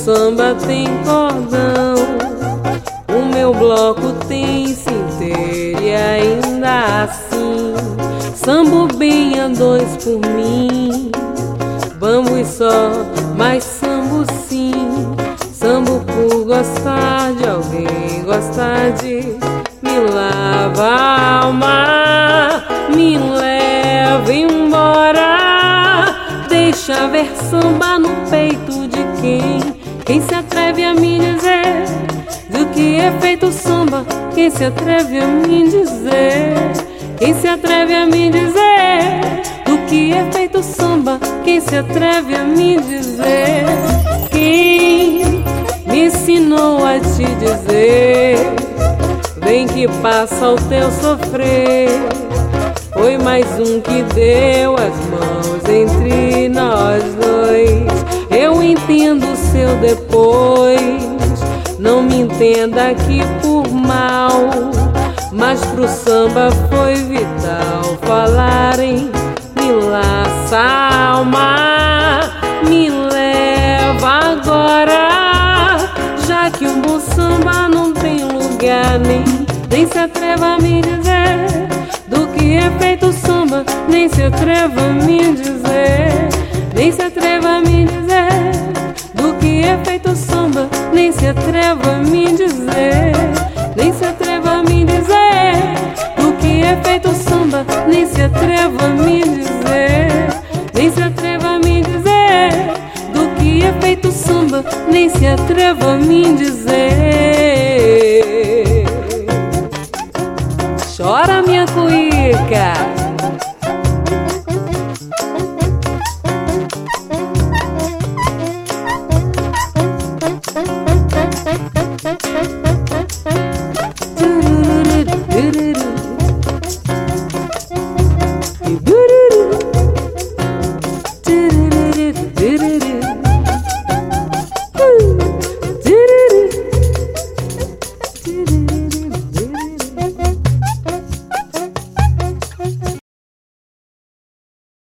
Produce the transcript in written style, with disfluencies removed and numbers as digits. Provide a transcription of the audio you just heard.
samba tem cordão, o meu bloco tem cinteiro e ainda assim sambo bem a dois por mim. Vamos só, mas sambo sim, sambo por gostar de alguém, gostar de me lava a alma, me leva embora. Deixa ver samba no peito de quem se atreve a me dizer do que é feito samba. Quem se atreve a me dizer, quem se atreve a me dizer do que é feito samba. Quem se atreve a me dizer, quem me ensinou a te dizer, vem que passa o teu sofrer. Foi mais um que deu as mãos entre nós dois. Eu entendo o seu depois, não me entenda aqui por mal, mas pro samba foi vital falarem me laça a alma, me leva agora. Já que um bom samba não tem lugar, nem se atreva a me dizer do que é feito samba, nem se atreva a me dizer, nem se atreva a me dizer do que é feito samba, nem se atreva a me dizer, nem se atreva a me dizer do que é feito samba, nem se atreva a me dizer, nem se atreva a me dizer do que é feito samba, nem se atreva a me dizer.